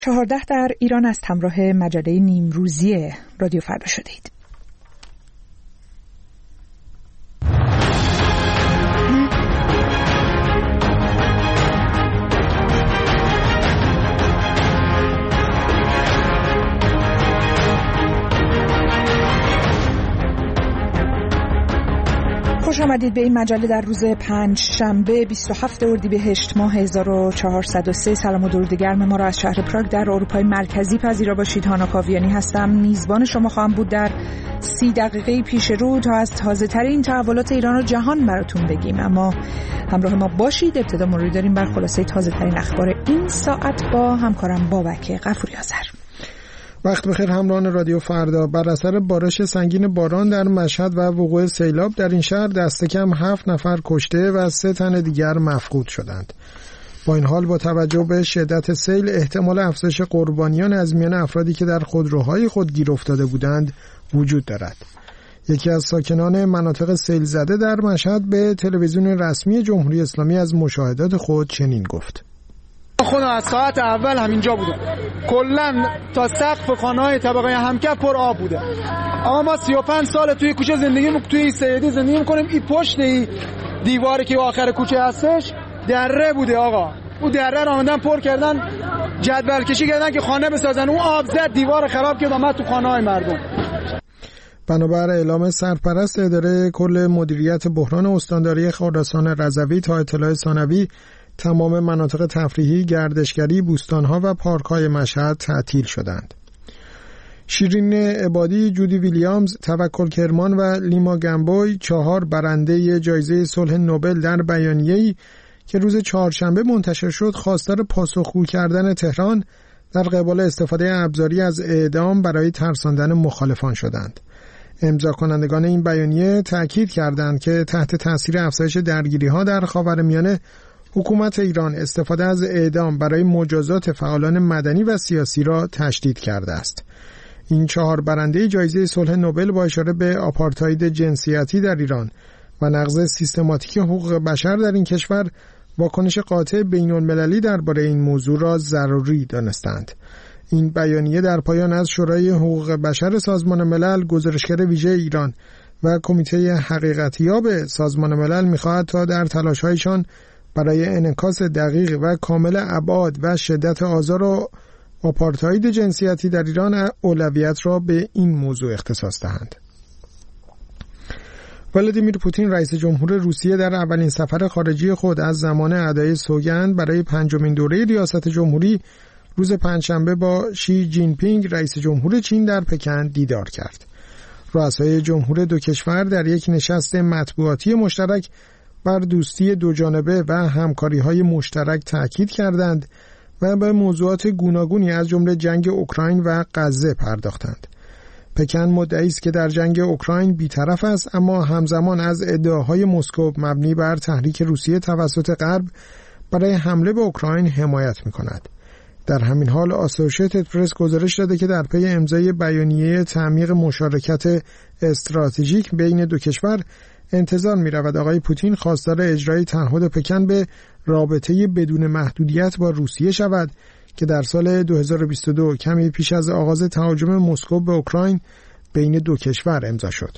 14 در ایران است. همراه مجله نیمروزی رادیو فردا شدید. خوش آمدید به این مجله در روز پنجشنبه 27 اردیبهشت ماه 1403. سلام و درود گرم ما را از شهر پراگ در اروپای مرکزی پذیرا باشید. هانا کاویانی هستم، میزبان شما خواهم بود در 30 دقیقه پیش رو تا از تازه ترین تحولات ایران و جهان براتون بگیم. اما همراه ما باشید. ابتدا مروری داریم بر خلاصه تازه ترین اخبار این ساعت با همکارم بابک غفوری آذر. وقت بخیر همراهان رادیو فردا. بر اثر بارش سنگین باران در مشهد و وقوع سیلاب در این شهر دست کم 7 نفر کشته و 3 تن دیگر مفقود شدند. با این حال با توجه به شدت سیل احتمال افزایش قربانیان از میان افرادی که در خودروهای خود گیر افتاده بودند وجود دارد. یکی از ساکنان مناطق سیل زده در مشهد به تلویزیون رسمی جمهوری اسلامی از مشاهدات خود چنین گفت: خودم از ساعت اول همینجا بودم، کلا تا سقف خانه‌های طبقه همکف پر آب بوده. اما ما 35 سال توی کوچه توی سیدی زندگی می‌کنیم. این پشت دیواری که آخر کوچه هستش دره بوده آقا. اون دره رو آمدن پر کردن، جدول کشی کردن که خانه بسازن. اون آب زد دیوار خراب کرد اومد تو خانه‌های مردم. بنابر اعلام سرپرست اداره کل مدیریت بحران استانداری خراسان رضوی تا اطلاع ثانوی، تمام مناطق تفریحی، گردشگری، بوستان‌ها و پارک‌های مشهد تعطیل شدند. شیرین عبادی، جودی ویلیامز، توکل کرمان و لیما گمبوی 4 برنده جایزه صلح نوبل در بیانیه‌ای که روز چهارشنبه منتشر شد خواستار پاسخگو کردن تهران در قبال استفاده ابزاری از اعدام برای ترساندن مخالفان شدند. امضا کنندگان این بیانیه تأکید کردند که تحت تاثیر افزایش درگیری‌ها در خاورمیانه حکومت ایران استفاده از اعدام برای مجازات فعالان مدنی و سیاسی را تشدید کرده است. این 4 برنده جایزه صلح نوبل با اشاره به آپارتاید جنسیتی در ایران و نقض سیستماتیک حقوق بشر در این کشور واکنش قاطع بین‌المللی درباره این موضوع را ضروری دانستند. این بیانیه در پایان از شورای حقوق بشر سازمان ملل، گزارشگر ویژه ایران و کمیته حقیقتیاب سازمان ملل می‌خواهد تا در تلاش‌هایشان برای انعکاس دقیق و کامل ابعاد و شدت آزار و آپارتاید جنسیتی در ایران اولویت را به این موضوع اختصاص دهند. ولادیمیر پوتین رئیس جمهور روسیه در اولین سفر خارجی خود از زمان ادای سوگند برای 5مین دوره ریاست جمهوری روز پنجشنبه با شی جین پینگ رئیس جمهور چین در پکن دیدار کرد. رؤسای جمهور دو کشور در یک نشست مطبوعاتی مشترک بر دوستی دوجانبه و همکاری‌های مشترک تأکید کردند و به موضوعات گوناگونی از جمله جنگ اوکراین و غزه پرداختند. پکن مدعی است که در جنگ اوکراین بی‌طرف است، اما همزمان از ادعاهای مسکو مبنی بر تحریک روسیه توسط غرب برای حمله به اوکراین حمایت می‌کند. در همین حال آسوشیتد پرس گزارش داده که در پی امضای بیانیه تعمیق مشارکت استراتژیک بین دو کشور انتظار می رود آقای پوتین خواستار اجرای تعهد پکن به رابطه بدون محدودیت با روسیه شود که در سال 2022 کمی پیش از آغاز تهاجم مسکو به اوکراین بین دو کشور امضا شد.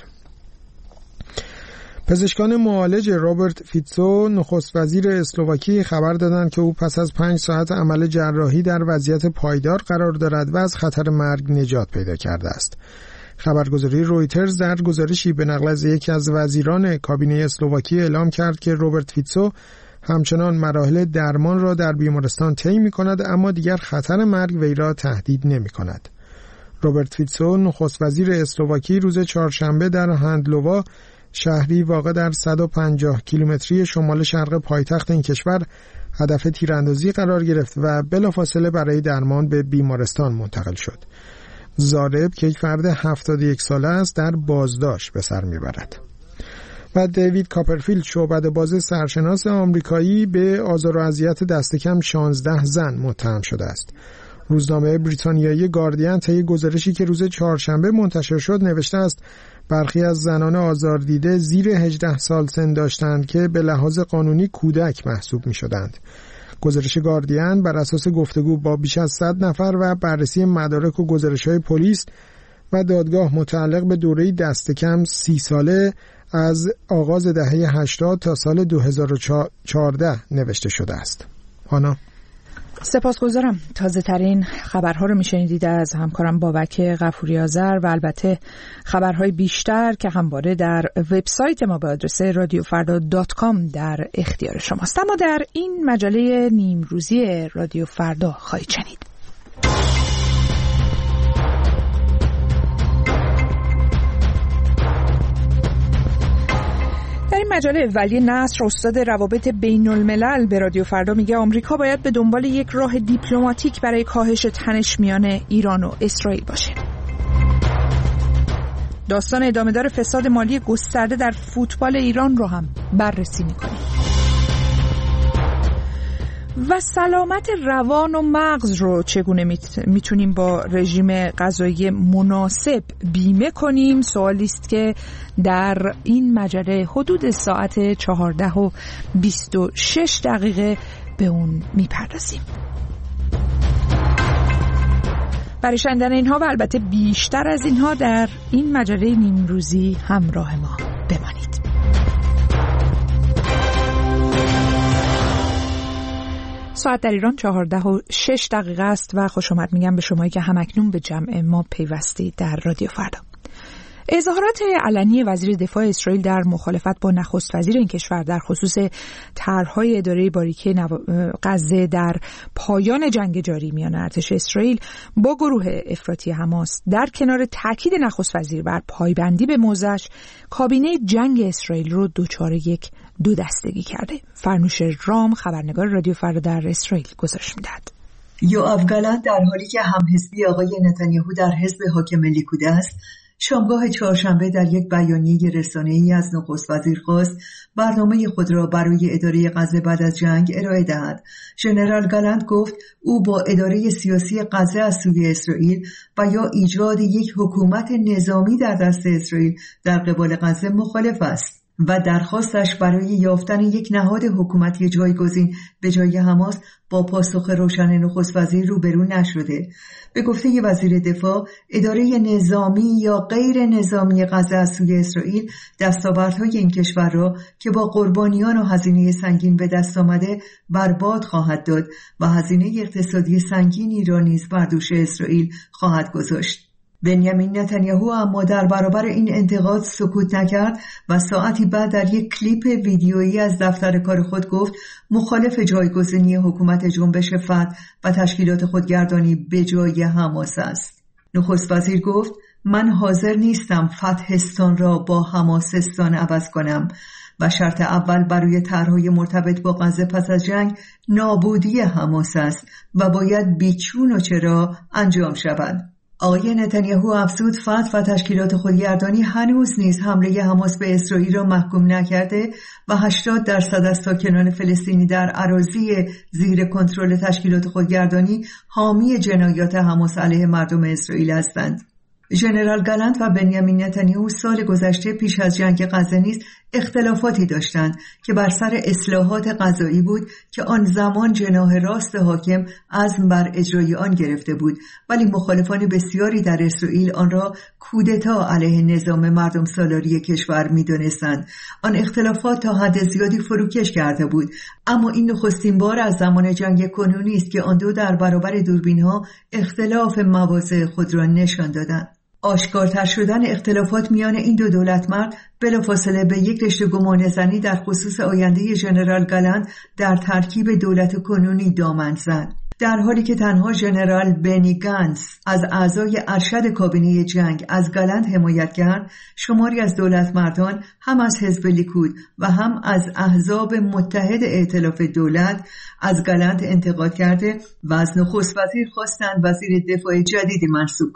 پزشکان معالج رابرت فیتسو، نخست وزیر اسلواکی، خبر دادند که او پس از 5 ساعت عمل جراحی در وضعیت پایدار قرار دارد و از خطر مرگ نجات پیدا کرده است. خبرگزاری رویترز در گزارشی به نقل از یکی از وزیران کابینه اسلواکی اعلام کرد که روبرت فیتسو همچنان مراحل درمان را در بیمارستان طی می‌کند، اما دیگر خطر مرگ وی را تهدید نمی‌کند. روبرت فیتسو، نخست وزیر اسلواکی، روز چهارشنبه در هندلووا، شهری واقع در 150 کیلومتری شمال شرق پایتخت این کشور، هدف تیراندازی قرار گرفت و بلافاصله برای درمان به بیمارستان منتقل شد. زارب که یک فرد 71 ساله است در بازداشت به سر میبرد. و دیوید کاپرفیلد، شعبده‌باز سرشناس آمریکایی، به آزار و اذیت دست کم 16 زن متهم شده است. روزنامه بریتانیایی گاردین طی گزارشی که روز چهارشنبه منتشر شد نوشته است برخی از زنان آزاردیده زیر 18 سال سن داشتند که به لحاظ قانونی کودک محسوب می شدند. گزارش گاردین بر اساس گفتگو با بیش از 100 نفر و بررسی مدارک و گزارش‌های پلیس و دادگاه متعلق به دوره‌ای دست کم 30 ساله از آغاز دهه 80 تا سال 2014 نوشته شده است. هانا سپاسگزارم. تازه ترین خبرها رو میشنیدید از همکارم بابک غفوری آذر و البته خبرهای بیشتر که همواره در وبسایت ما به آدرس radiofrda.com در اختیار شماست. اما در این مجله نیمروزی رادیو فردا خواهید شنید. در این مجله ولی نصر استاد روابط بین الملل به رادیو فردا میگه آمریکا باید به دنبال یک راه دیپلماتیک برای کاهش تنش میان ایران و اسرائیل باشه. داستان ادامه‌دار فساد مالی گسترده در فوتبال ایران رو هم بررسی میکنیم. و سلامت روان و مغز رو چگونه میتونیم با رژیم غذایی مناسب بیمه کنیم؟ سوالی است که در این مجله حدود ساعت 14:26 به اون میپردازیم. برای شنیدن اینها و البته بیشتر از اینها در این مجله نیمروزی همراه ما بمانید. ساعت در ایران 14:06 است و خوش آمد میگم به شمایی که همکنون به جمع ما پیوستید در رادیو فردا. اظهارات علنی وزیر دفاع اسرائیل در مخالفت با نخست وزیر این کشور در خصوص طرح‌های اداره باریکه غزه در پایان جنگ جاری میان ارتش اسرائیل با گروه افراطی حماس در کنار تاکید نخست وزیر بر پایبندی به موضعش، کابینه جنگ اسرائیل رو دچار یک دو دستگی کرده. فرنوش رام خبرنگار رادیو فردا در اسرائیل گزارش می‌دهد. یوآف گالنت در حالی که همحزبی آقای نتانیاهو در حزب حاکم لیکود است، شامگاه چهارشنبه در یک بیانیه رسانه‌ای از نخست وزیر خواست برنامه خود را برای اداره غزه بعد از جنگ ارائه دهد. ژنرال گالنت گفت او با اداره سیاسی غزه از سوی اسرائیل و یا ایجاد یک حکومت نظامی در دست اسرائیل در قبال غزه مخالف است و درخواستش برای یافتن یک نهاد حکومتی جایگزین به جای حماس با پاسخ روشن نخست وزیر روبرو نشده. به گفته وزیر دفاع، اداره نظامی یا غیر نظامی غزه از سوی اسرائیل دستاوردهای این کشور را که با قربانیان و هزینه سنگین به دست آمده برباد خواهد داد و هزینه اقتصادی سنگینی را نیز بر دوش اسرائیل خواهد گذاشت. بنیامین نتانیاهو اما در برابر این انتقاد سکوت نکرد و ساعتی بعد در یک کلیپ ویدیویی از دفتر کار خود گفت مخالف جایگزینی حکومت جنبش فتح و تشکیلات خودگردانی به جای حماس است. نخست وزیر گفت من حاضر نیستم فتحستان را با حماسستان عوض کنم و شرط اول برای طرح‌های مرتبط با غزه پس از جنگ نابودی حماس است و باید بیچون و چرا انجام شود. آقای نتانیاهو افزود فتح و تشکیلات خودگردانی هنوز نیز حمله حماس به اسرائیل را محکوم نکرده و 80% از ساکنان فلسطینی در اراضی زیر کنترل تشکیلات خودگردانی حامی جنایات حماس علیه مردم اسرائیل هستند. ژنرال گالنت و بنیامین نتانیاهو سال گذشته پیش از جنگ غزه نیز اختلافاتی داشتند که بر سر اصلاحات قضایی بود که آن زمان جناح راست حاکم عزم بر اجرای آن گرفته بود، ولی مخالفان بسیاری در اسرائیل آن را کودتا علیه نظام مردم سالاری کشور می‌دانستند. آن اختلافات تا حد زیادی فروکش کرده بود، اما این نخستین بار از زمان جنگ کنونی است که آن دو در برابر دوربین‌ها اختلاف مواضع خود را نشان دادند. آشکارتر شدن اختلافات میان این دو دولتمرد بلافاصله به یک رشته گمانه‌زنی در خصوص آینده ژنرال گالنت در ترکیب دولت کنونی دامن زد. در حالی که تنها ژنرال بنی گانتز از اعضای ارشد کابینه جنگ از گالنت حمایت کرد، شماری از دولتمردان هم از حزب لیکود و هم از احزاب متحد ائتلاف دولت از گالنت انتقاد کرده و از نخست وزیر خواستند وزیر دفاع جدیدی منصوب کند.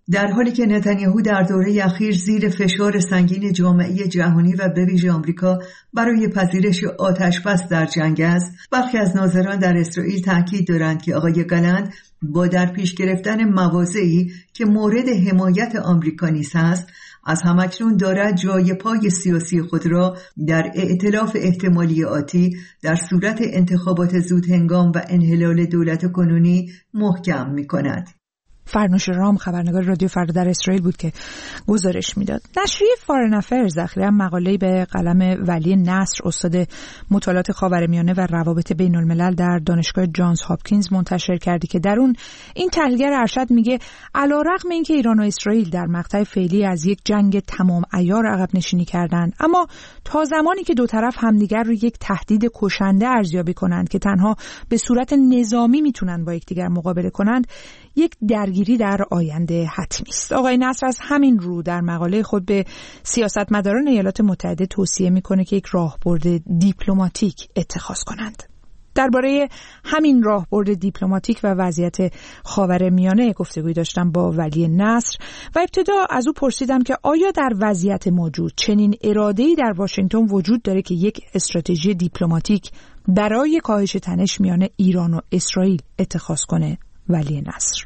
در حالی که نتانیاهو در دوره اخیر زیر فشار سنگین جامعه جهانی و به ویژه آمریکا برای پذیرش آتشبس در جنگ است، برخی از ناظران در اسرائیل تاکید دارند که آقای گالنت با در پیش گرفتن مواضعی که مورد حمایت آمریکا نیز است، از همکنون دارد جای پای سیاسی خود را در ائتلاف احتمالی آتی در صورت انتخابات زودهنگام و انحلال دولت کنونی محکم می‌کند. فرنوش رام خبرنگار رادیو فردا در اسرائیل بود که گزارش میداد. نشریه فارن افیرز اخیراً مقاله‌ای به قلم ولی نصر، استاد مطالعات خاورمیانه و روابط بین الملل در دانشگاه جانز هاپکینز منتشر کرده که در اون این تحلیلگر ارشد میگه علیرغم اینکه ایران و اسرائیل در مقطع فعلی از یک جنگ تمام عیار عقب نشینی کردند، اما تا زمانی که دو طرف همدیگر رو یک تهدید کشنده ارزیابی کنند که تنها به صورت نظامی میتونن با یکدیگر مقابله کنند، یک درگیری در آینده حتمی است. آقای نصر از همین رو در مقاله خود به سیاستمداران ایالات متحده توصیه میکنه که یک راهبرد دیپلماتیک اتخاذ کنند. درباره همین راهبرد دیپلماتیک و وضعیت خاورمیانه گفتگوی داشتم با ولی نصر و ابتدا از او پرسیدم که آیا در وضعیت موجود چنین اراده‌ای در واشنگتن وجود داره که یک استراتژی دیپلماتیک برای کاهش تنش میان ایران و اسرائیل اتخاذ کنه؟ ولی نصر: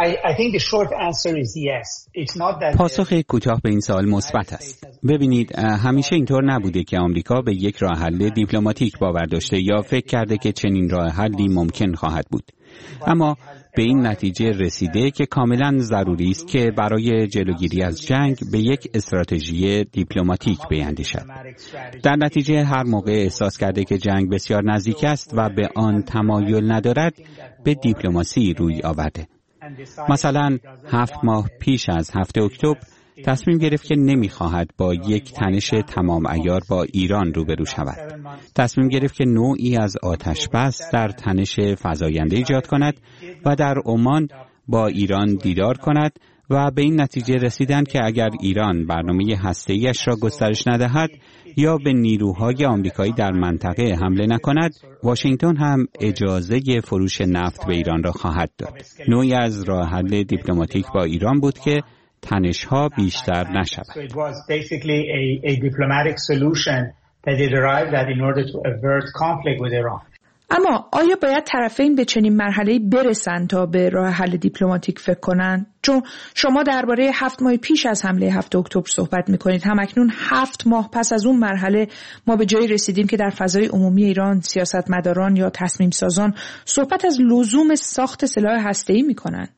پاسخ کوتاه به این سوال مثبت است. ببینید، همیشه اینطور نبوده که آمریکا به یک راه حل دیپلماتیک باور داشته یا فکر کرده که چنین راه حلی ممکن خواهد بود. اما به این نتیجه رسیده که کاملا ضروری است که برای جلوگیری از جنگ به یک استراتژی دیپلماتیک بیاندیشد. در نتیجه هر موقع احساس کرده که جنگ بسیار نزدیک است و به آن تمایل ندارد، به دیپلماسی روی آورده. مثلا 7 ماه پیش از 7 اکتبر تصمیم گرفت که نمیخواهد با یک تنش تمام عیار با ایران روبرو شود. تصمیم گرفت که نوعی از آتش بس در تنش فزاینده ایجاد کند و در عمان با ایران دیدار کند و به این نتیجه رسیدند که اگر ایران برنامه هسته‌ایش را گسترش ندهد یا به نیروهای آمریکایی در منطقه حمله نکند، واشنگتن هم اجازه فروش نفت به ایران را خواهد داد. نوعی از راه حل دیپلماتیک با ایران بود که تنش‌ها بیشتر نشود. اما آیا باید طرفین به چنین مرحله‌ای برسند تا به راه حل دیپلماتیک فکر کنند؟ چون شما درباره 7 ماه پیش از حمله 7 اکتبر صحبت می‌کنید. همکنون 7 ماه پس از اون مرحله ما به جایی رسیدیم که در فضای عمومی ایران سیاستمداران یا تصمیم سازان صحبت از لزوم ساخت سلاح هسته‌ای می‌کنند.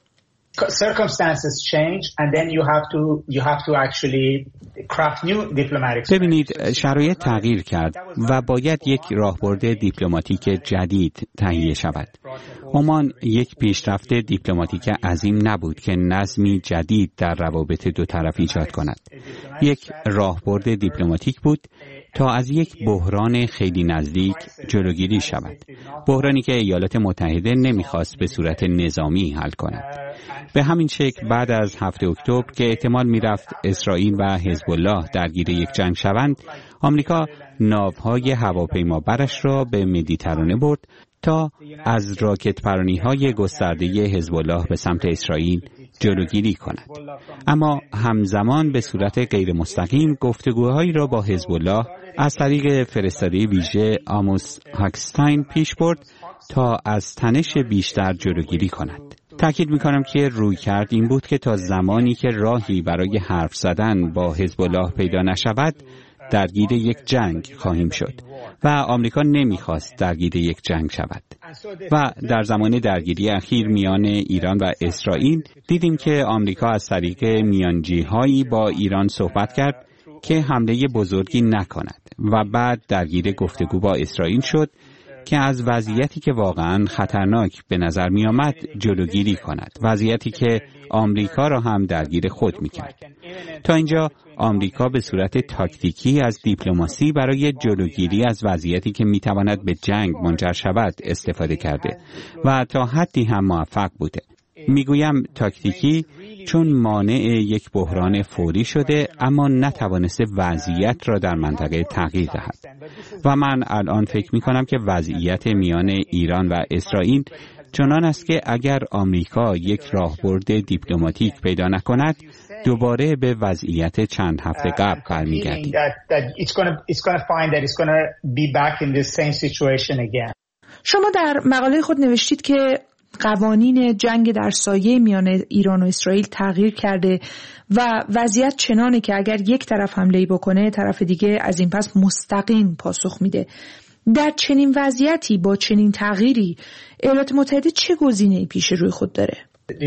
ببینید، شرایط تغییر کرد و باید یک راهبرد دیپلماتیک جدید تهیه شود. عمان یک پیشرفت دیپلماتیک عظیم نبود که نظمی جدید در روابط دو طرف ایجاد کند. یک راهبرد دیپلماتیک بود تا از یک بحران خیلی نزدیک جلوگیری شود. بحرانی که ایالات متحده نمیخواست به صورت نظامی حل کند. به همین شکل بعد از 7 اکتبر که احتمال میرفت اسرائیل و حزب الله درگیر یک جنگ شوند، آمریکا ناوهای هواپیمابرش را به مدیترانه برد تا از راکت پرانی‌های گسترده حزب الله به سمت اسرائیل جلوگیری کند. اما همزمان به صورت غیر مستقیم گفتگوهایی را با حزب الله از طریق فرستاده ویژه آموس هاکستاین پیش برد تا از تنش بیشتر جلوگیری کند. تأکید می‌کنم که رویکرد این بود که تا زمانی که راهی برای حرف زدن با حزب الله پیدا نشود، درگیر یک جنگ خواهیم شد و آمریکا نمیخواست درگیر یک جنگ شود. و در زمان درگیری اخیر میان ایران و اسرائیل دیدیم که آمریکا از طریق میانجی‌هایی با ایران صحبت کرد که حمله بزرگی نکند و بعد درگیر گفتگو با اسرائیل شد که از وضعیتی که واقعاً خطرناک به نظر می آمد جلوگیری کند، وضعیتی که آمریکا را هم درگیر خود می کرد. تا اینجا آمریکا به صورت تاکتیکی از دیپلماسی برای جلوگیری از وضعیتی که می تواند به جنگ منجر شود استفاده کرده و تا حدی هم موفق بوده. میگویم تاکتیکی چون مانع یک بحران فوری شده اما نتوانسته وضعیت را در منطقه تغییر دهد. و من الان فکر می کنم که وضعیت میان ایران و اسرائیل چنان است که اگر آمریکا یک راهبرد دیپلماتیک پیدا نکند دوباره به وضعیت چند هفته قبل برمیگردیم. شما در مقاله خود نوشتید که قوانین جنگ در سایه میان ایران و اسرائیل تغییر کرده و وضعیت چنانه که اگر یک طرف حمله‌ای بکنه طرف دیگه از این پس مستقیم پاسخ میده. در چنین وضعیتی با چنین تغییری ایالات متحده چه گزینه‌ای پیش روی خود داره؟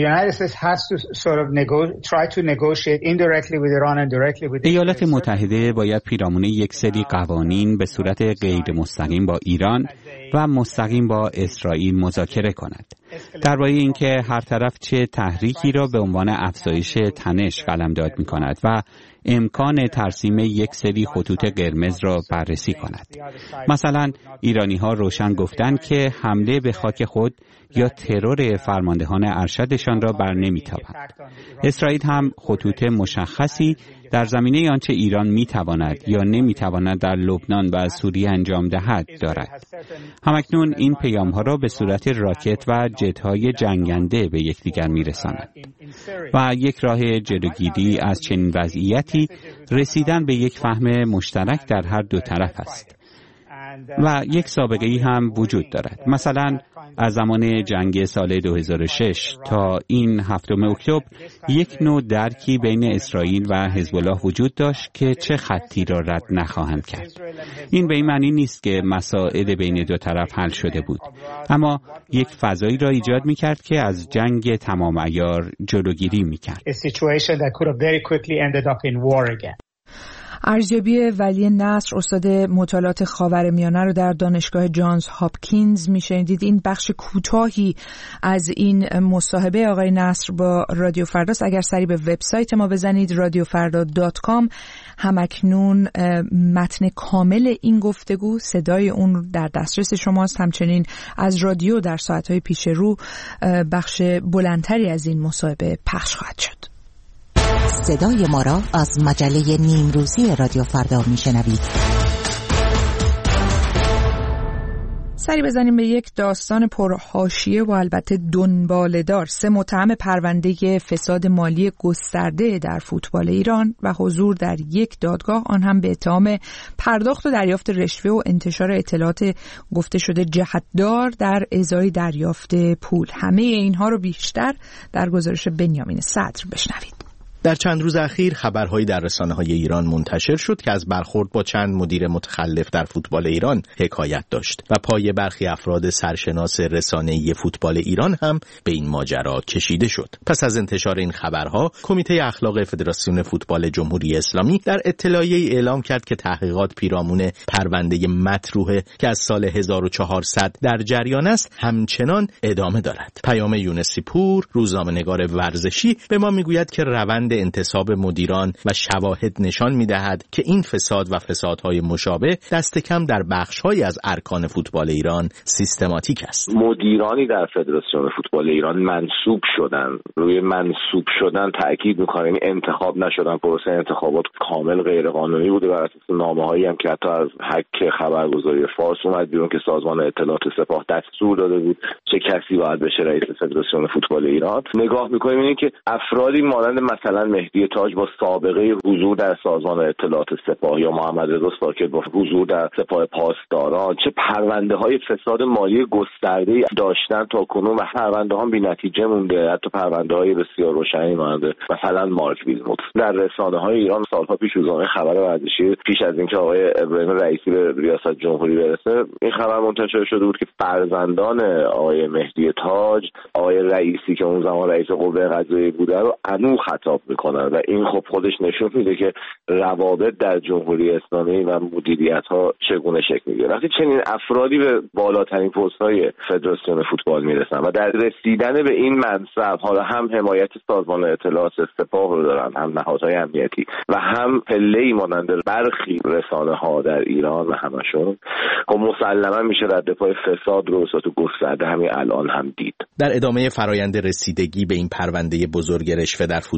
ایالات متحده باید پیرامون یک سری قوانین به صورت غیر مستقیم با ایران و مستقیم با اسرائیل مذاکره کند. درباره اینکه هر طرف چه تحریکی را به عنوان افزایش تنش قلمداد می‌کند و امکان ترسیم یک سری خطوط قرمز را بررسی کند. مثلا ایرانی‌ها روشن گفتند که حمله به خاک خود یا ترور فرماندهان ارشدشان را بر نمی‌تابد. اسرائیل هم خطوط مشخصی در زمینه آنچه ایران می‌تواند یا نمی‌تواند در لبنان و سوریه انجام دهد دارد. همکنون این پیام‌ها را به صورت راکت و جت‌های جنگنده به یکدیگر می‌رساند. و یک راه جلوگیری از چنین وضعیتی رسیدن به یک فهم مشترک در هر دو طرف است. و یک سابقه‌ای هم وجود دارد. مثلا از زمان جنگ سال 2006 تا این 7 اکتبر یک نوع درکی بین اسرائیل و حزب الله وجود داشت که چه خطی را رد نخواهند کرد. این به این معنی نیست که مسائل بین دو طرف حل شده بود، اما یک فضایی را ایجاد می‌کرد که از جنگ تمام عیار جلوگیری می‌کرد. ارزیابی ولی نصر، استاد مطالعات خاورمیانه رو در دانشگاه جانز هاپکینز میشنیدید. این بخش کوتاهی از این مصاحبه آقای نصر با رادیو فرداست. اگر سری به وبسایت ما بزنید radiofarda.com همکنون متن کامل این گفتگو، صدای اون در دسترس شماست. همچنین از رادیو در ساعت‌های پیش رو بخش بلندتری از این مصاحبه پخش خواهد شد. صدای ما را از مجله نیمروزی رادیو فردا میشنوید. سری بزنیم به یک داستان پرحاشیه و البته دنباله‌دار. 3 متهم پرونده فساد مالی گسترده در فوتبال ایران و حضور در یک دادگاه، آن هم به اتهام پرداخت و دریافت رشوه و انتشار اطلاعات گفته شده جهت‌دار در ازای دریافت پول. همه اینها رو بیشتر در گزارش بنیامین صدر بشنوید. در چند روز اخیر خبرهایی در رسانه‌های ایران منتشر شد که از برخورد با چند مدیر متخلف در فوتبال ایران حکایت داشت و پای برخی افراد سرشناس رسانه‌ای فوتبال ایران هم به این ماجرا کشیده شد. پس از انتشار این خبرها، کمیته اخلاق فدراسیون فوتبال جمهوری اسلامی در اطلاعیه‌ای اعلام کرد که تحقیقات پیرامون پرونده مطروحه که از سال 1400 در جریان است همچنان ادامه دارد. پیام یونسی پور، روزنامه‌نگار ورزشی، به ما میگوید که روند انتصاب مدیران و شواهد نشان می‌دهد که این فساد و فسادهای مشابه دست کم در بخش‌هایی از ارکان فوتبال ایران سیستماتیک است. مدیرانی در فدراسیون فوتبال ایران منصوب شدن. روی منصوب شدن تاکید می‌کنیم، انتخاب نشدن. پروسه انتخابات کامل غیر قانونی بوده بر اساس نامه‌هایی هم که حتی از حک خبرگزاری فارس اومد بیرون که سازمان اطلاعات سپاه دستور داده بود چه کسی باید بشه رئیس فدراسیون فوتبال ایران. نگاه می‌کنیم اینه که افرادی مانند مثلا مهدی تاج با سابقه حضور در سازمان اطلاعات سپاه یا محمد رضا ساکت با حضور در سپاه پاسداران چه پرونده‌های فساد مالی گسترده‌ای داشتن تا کنون و پرونده‌ها بی‌نتیجه مونده. حتی پرونده‌های بسیار روشنی مانند مثلا مارک ویلموت در رسانه‌های ایران سال‌ها پیش روزنامه خبر ورزشی پیش از اینکه آقای ابراهیم رئیسی به ریاست جمهوری برسه این خبر منتشر شده بود که فرزندان آقای مهدی تاج، آقای رئیسی که اون زمان رئیس قوه قضاییه بوده رو انو خطاب میکنن و این خب خودش نشون میده که روابط در جمهوری اسلامی و مدیریت‌ها چگونه شکل میگیره. وقتی چنین افرادی به بالاترین پست‌های فدراسیون فوتبال میرسن و در رسیدن به این منصب حالا هم حمایت سازمان اطلاعات سپاه رو دارن، هم نهادهای امنیتی و هم پله‌ای مانند برخی رسانه‌ها در ایران و همشون، خب مسلما میشه رد پای فساد رو به صورت گسترده همین الان هم دید. در ادامه فرایند رسیدگی به این پرونده بزرگ رشوه در فوتبال ایران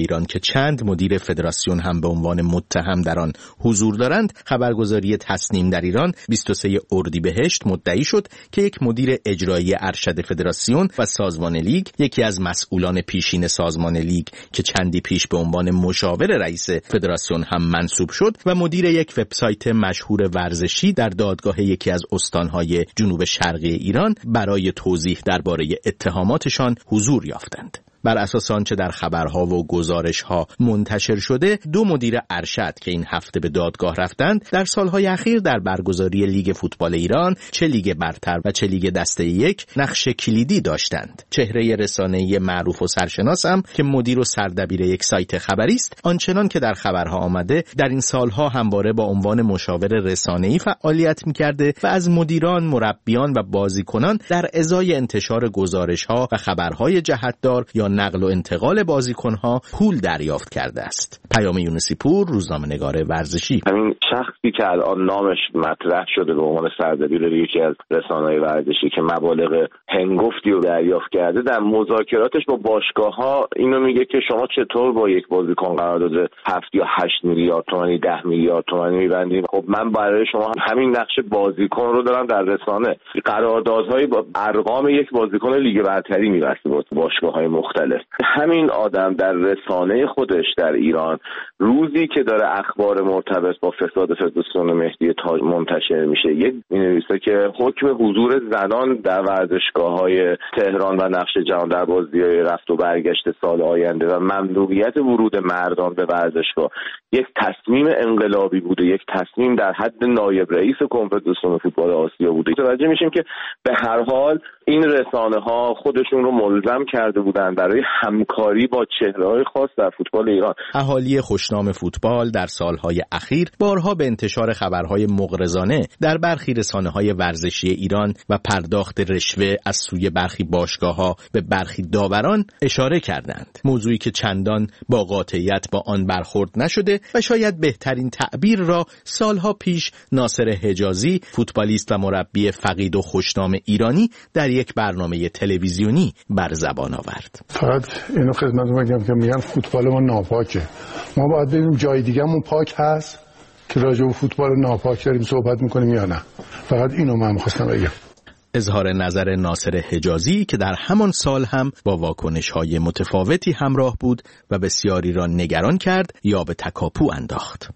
ایران که چند مدیر فدراسیون هم به عنوان متهم در آن حضور دارند، خبرگزاری تصنیم در ایران 23 اردیبهشت مدعی شد که یک مدیر اجرایی ارشد فدراسیون و سازمان لیگ، یکی از مسئولان پیشین سازمان لیگ که چندی پیش به عنوان مشاور رئیس فدراسیون هم منصوب شد و مدیر یک وبسایت مشهور ورزشی در دادگاه یکی از استانهای جنوب شرقی ایران برای توضیح درباره اتهاماتشان حضور یافتند. بر اساس آنچه در خبرها و گزارش‌ها منتشر شده، 2 مدیر ارشد که این هفته به دادگاه رفتند در سالهای اخیر در برگزاری لیگ فوتبال ایران، چه لیگ برتر و چه لیگ دسته یک، نقش کلیدی داشتند. چهره رسانه‌ای معروف و سرشناس هم که مدیر و سردبیر یک سایت خبری است، آنچنان که در خبرها آمده در این سالها همواره با عنوان مشاور رسانه‌ای فعالیت می‌کرده و از مدیران، مربیان و بازیکنان در ازای انتشار گزارش‌ها و خبرهای جهتدار یا نقل و انتقال بازیکن‌ها پول دریافت کرده است. پیام یونسی پور، روزنامه‌نگار ورزشی. همین شخصی که الان نامش مطرح شده به عنوان سردبیر یکی از رسانه‌های ورزشی که مبالغ هنگفتی رو دریافت کرده، در مذاکراتش با باشگاه‌ها اینو میگه که شما چطور با یک بازیکن قرارداد 7 یا 8 میلیارد تومانی 10 میلیارد تومانی می‌بندید؟ خب من برای شما همین نقش بازیکن رو دارم در رسانه. قراردادهای با ارقام یک بازیکن لیگ برتری می‌بسته با باشگاه‌های مختلف. همین آدم در رسانه خودش در ایران روزی که داره اخبار مرتبط با فساد فدراسیون مهدی تاج منتشر میشه، یک می‌نویسه که حکم حضور زنان در ورزشگاه‌های تهران و نقش جهان در بازی‌های رفت و برگشت سال آینده و ممنوعیت ورود مردان به ورزشگاه یک تصمیم انقلابی بوده، یک تصمیم در حد نایب رئیس کنفدراسیون فوتبال آسیا بوده. متوجه میشیم که به هر حال این رسانه‌ها خودشون رو ملزم کرده بودن برای همکاری با چهره‌های خاص در فوتبال ایران. اهالی خوشنام فوتبال در سالهای اخیر بارها به انتشار خبرهای مغرضانه در برخی رسانه‌های ورزشی ایران و پرداخت رشوه از سوی برخی باشگاه‌ها به برخی داوران اشاره کردند. موضوعی که چندان با قاطعیت با آن برخورد نشده و شاید بهترین تعبیر را سالها پیش ناصر حجازی، فوتبالیست و مربی فقید و خوشنام ایرانی، در یک برنامه تلویزیونی بر زبان آورد. فقط اینو خدمتتون بگم که میگن فوتبال ما ناپاکه. ما باید ببینیم جای دیگه‌مون پاک هست که راجع به فوتبال ناپاک داریم صحبت می‌کنیم یا نه. فقط اینو من می‌خواستم بگم. اظهار نظر ناصر حجازی که در همان سال هم با واکنش‌های متفاوتی همراه بود و بسیاری را نگران کرد یا به تکاپو انداخت.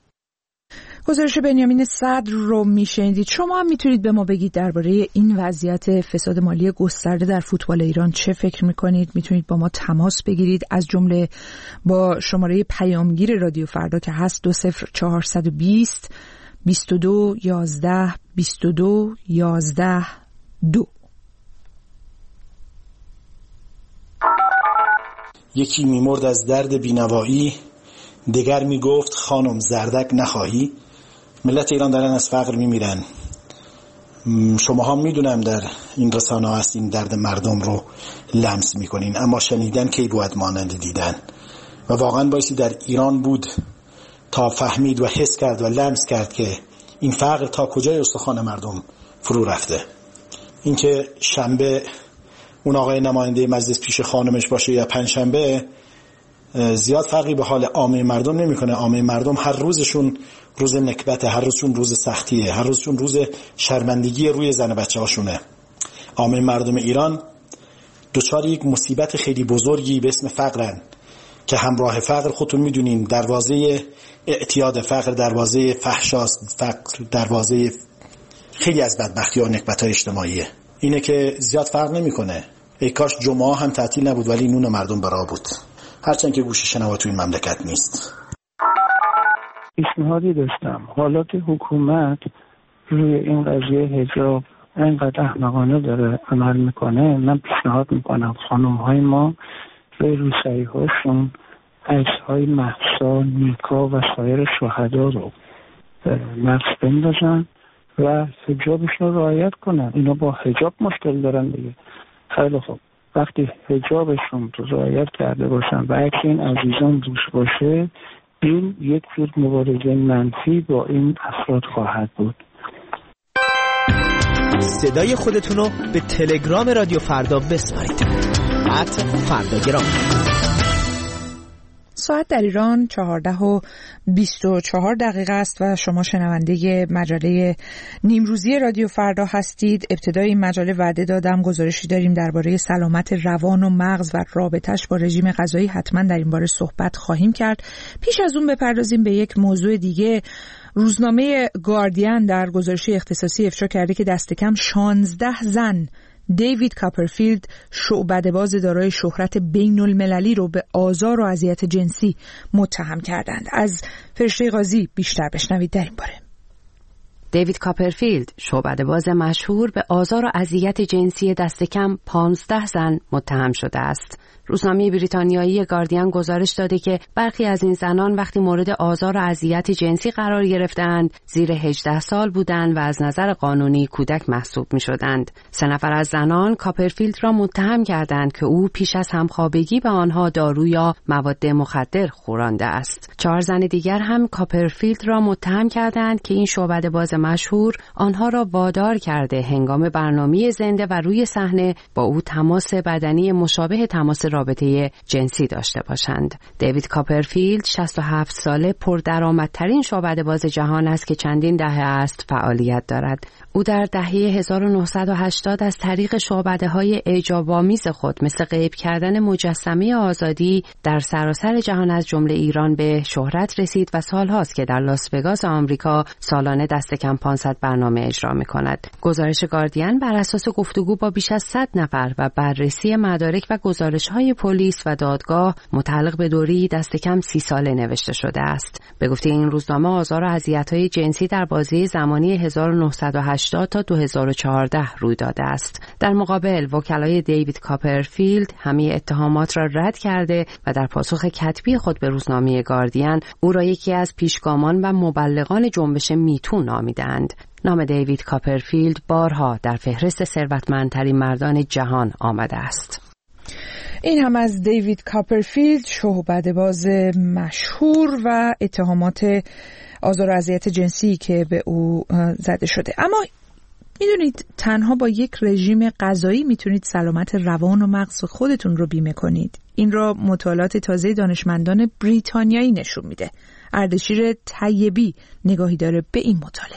گزارش بنیامین صدر رو میشنیدید. شما هم میتونید به ما بگید درباره این وضعیت فساد مالی گسترده در فوتبال ایران چه فکر میکنید. میتونید با ما تماس بگیرید، از جمله با شماره پیامگیر رادیو فردا که هست 20420 22 11 22 11 2. یکی میمرد از درد بینوایی، دگر میگفت خانم زردک نخواهی. ملت ایران دارن از فقر میمیرن. شما هم میدونم در این رسانه ها هستین، درد مردم رو لمس میکنین، اما شنیدن کی بود مانند دیدن. و واقعا بایستی در ایران بود تا فهمید و حس کرد و لمس کرد که این فقر تا کجای استخوان مردم فرو رفته. اینکه شنبه اون آقای نماینده مجلس پیش خانمش باشه یا پنجشنبه زیاد فرقی به حال عامه مردم نمیکنه. عامه مردم هر روزشون روز نکبته، هر روزشون روز سختیه، هر روزشون روز شرمندگی روی زن و بچه هاشونه. عامه مردم ایران دچار یک مصیبت خیلی بزرگی به اسم فقرن که همراه فقر خودتون میدونین دروازه اعتیاد فقر، دروازه فحشاست، فقر دروازه خیلی از بدبختی و نکبت‌های اجتماعیه. اینه که زیاد فرق نمیکنه. ای کاش جمعه هم تعطیل نبود ولی نون مردم برا بود. هرچند که گوش شنوا تو این مملکت نیست. پیشنهادی داشتم. حالات حکومت روی این قضیه حجاب اینقدر احمقانه داره عمل میکنه. من پیشنهاد میکنم خانم‌های ما روی روسری هاشون عکس‌های مهسا، نیکا و سایر شهدا رو نقش بندازن و حجابشون رو رعایت کنن. اینا با حجاب مشکل دارن دیگه. خیلی خوب، وقتی حجابشون رو رعایت کرده باشن و عکس این عزیزان روش باشه، این یک جور مبارزه منفی با این افراد خواهد بود. صدای خودتون رو به تلگرام رادیو فردا بسپارید. @فرداگرام. ساعت در ایران 14:24 است و شما شنونده مجله نیمروزی رادیو فردا هستید. ابتدای این مجله وعده دادم گزارشی داریم درباره سلامت روان و مغز و رابطش با رژیم غذایی. حتما در این باره صحبت خواهیم کرد. پیش از اون بپردازیم به یک موضوع دیگه. روزنامه گاردین در گزارشی اختصاصی افشا کرده که دست کم 16 زن دیوید کاپرفیلد، شعبده‌باز دارای شهرت بین‌المللی رو به آزار و اذیت جنسی متهم کردند. از فرشته قاضی بیشتر بشنوید در این باره. دیوید کاپرفیلد، شعبده‌باز مشهور، به آزار و اذیت جنسی دست کم 15 زن متهم شده است. روزنامه بریتانیایی گاردین گزارش داده که برخی از این زنان وقتی مورد آزار و اذیت جنسی قرار گرفتند زیر 18 سال بودند و از نظر قانونی کودک محسوب می‌شدند. 3 نفر از زنان کاپرفیلد را متهم کردند که او پیش از همخوابگی به آنها دارو یا مواد مخدر خورانده است. 4 زن دیگر هم کاپرفیلد را متهم کردند که این شعبده‌باز مشهور آنها را وادار کرده هنگام برنامه زنده و روی صحنه با او تماس بدنی مشابه تماس رابطه جنسی داشته باشند. دیوید کاپرفیلد 67 ساله پردرآمدترین شعبده‌باز جهان است که چندین دهه است فعالیت دارد. او در دهه 1980 از طریق شعبده‌های اعجاب‌آمیز خود مثل غیب کردن مجسمه آزادی در سراسر جهان از جمله ایران به شهرت رسید و سالهاست که در لاس وگاس آمریکا سالانه دست کم 500 برنامه اجرا می‌کند. گزارش گاردین بر اساس گفتگو با بیش از 100 نفر و بررسی مدارک و گزارش‌های پلیس و دادگاه متعلق به دوری دست کم 30 ساله نوشته شده است. به گفته این روزنامه آزار و اذیت‌های جنسی در بازه زمانی 1980 تا 2014 روی داده است. در مقابل وکلای دیوید کاپرفیلد همه اتهامات را رد کرده و در پاسخ کتبی خود به روزنامه گاردین او را یکی از پیشگامان و مبلغان جنبش میتو نامیدند. نام دیوید کاپرفیلد بارها در فهرست ثروتمندترین مردان جهان آمده است. این هم از دیوید کاپرفیلد، شعبده‌باز مشهور و اتهامات آزار و اذیت جنسی که به او زده شده. اما میدونید تنها با یک رژیم غذایی میتونید سلامت روان و مغز خودتون رو بیمه کنید. این را مطالعات تازه دانشمندان بریتانیایی نشون میده. اردشیر طیبی نگاهی داره به این مطالعه.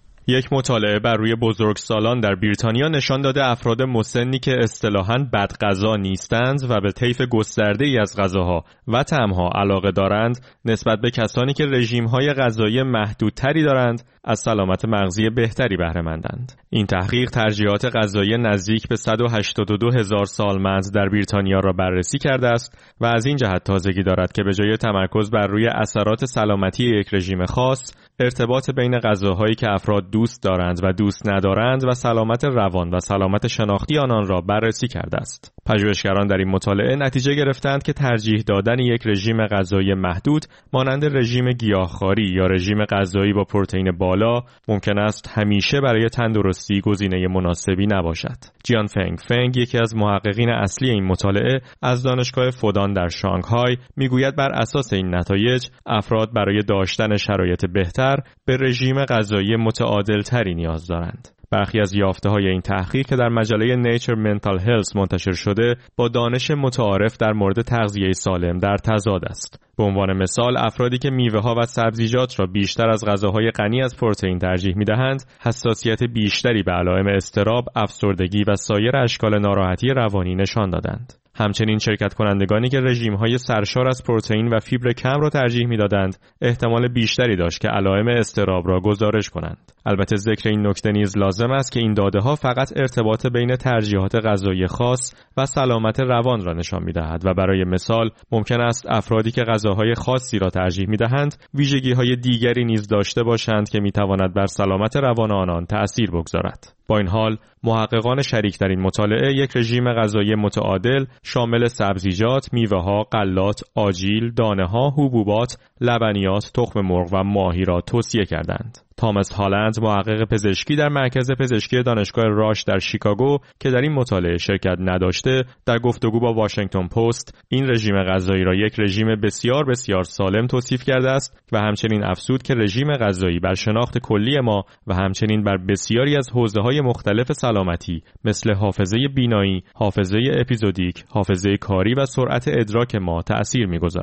یک مطالعه بر روی بزرگسالان در بریتانیا نشان داده افراد مسنی که اصطلاحاً بدغذا نیستند و به طیف گسترده‌ای از غذاها و طعم‌ها علاقه دارند نسبت به کسانی که رژیم‌های غذایی محدودتری دارند از سلامت مغزی بهتری بهره مندند. این تحقیق ترجیحات غذایی نزدیک به 182,000 سالمند در بریتانیا را بررسی کرده است و از این جهت تازگی دارد که به جای تمرکز بر روی اثرات سلامتی یک رژیم خاص، ارتباط بین غذاهایی که افراد دوست دارند و دوست ندارند و سلامت روان و سلامت شناختی آنان را بررسی کرده است. پژوهشگران در این مطالعه نتیجه گرفتند که ترجیح دادن یک رژیم غذایی محدود مانند رژیم گیاهخواری یا رژیم غذایی با پروتئین بالا ممکن است همیشه برای تندرستی گزینه مناسبی نباشد. جیان فنگ یکی از محققین اصلی این مطالعه از دانشگاه فودان در شانگهای میگوید بر اساس این نتایج افراد برای داشتن شرایط بهتر به رژیم غذایی متعادل‌تری نیاز دارند. برخی از یافته‌های این تحقیق که در مجله نیچر منتال هلث منتشر شده با دانش متعارف در مورد تغذیه سالم در تضاد است. به عنوان مثال افرادی که میوه‌ها و سبزیجات را بیشتر از غذاهای غنی از پروتئین ترجیح می‌دهند، حساسیت بیشتری به علائم اضطراب، افسردگی و سایر اشکال ناراحتی روانی نشان دادند. همچنین شرکت کنندگانی که رژیم‌های سرشار از پروتئین و فیبر کم را ترجیح می‌دادند، احتمال بیشتری داشت که علائم اضطراب را گزارش کنند. البته ذکر این نکته نیز لازم است که این داده‌ها فقط ارتباط بین ترجیحات غذایی خاص و سلامت روان را نشان می‌دهد و برای مثال ممکن است افرادی که غذاهای خاصی را ترجیح می‌دهند، ویژگی‌های دیگری نیز داشته باشند که می‌تواند بر سلامت روان آنان تأثیر بگذارد. با این حال محققان شریک در این مطالعه یک رژیم غذایی متعادل شامل سبزیجات، میوه‌ها، غلات، آجیل، دانه‌ها، حبوبات، لبنیات، تخم مرغ و ماهی را توصیه کردند. تامس هالند محقق پزشکی در مرکز پزشکی دانشگاه راش در شیکاگو که در این مطالعه شرکت نداشته، در گفتگو با واشنگتن پست این رژیم غذایی را یک رژیم بسیار بسیار سالم توصیف کرده است و همچنین افزود که رژیم غذایی بر شناخت کلی ما و همچنین بر بسیاری از حوزه‌های مختلف سلامتی مثل حافظه بینایی، حافظه اپیزودیک، حافظه کاری و سرعت ادراک ما تأثیر می‌گذارد.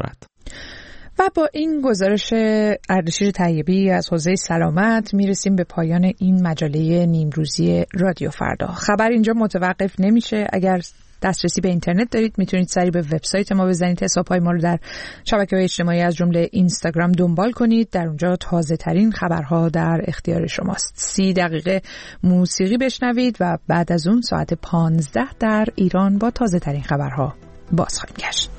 و با این گزارش اردشیر طیبی از حوزه سلامت میرسیم به پایان این مجله نیمروزی رادیو فردا. خبر اینجا متوقف نمیشه. اگر دسترسی به اینترنت دارید میتونید سری به وبسایت ما بزنید، حساب‌های ما رو در شبکه‌های اجتماعی از جمله اینستاگرام دنبال کنید. در اونجا تازه ترین خبرها در اختیار شماست. 30 دقیقه موسیقی بشنوید و بعد از اون ساعت 15 در ایران با تازه ترین خبرها باز خواهیم گشت.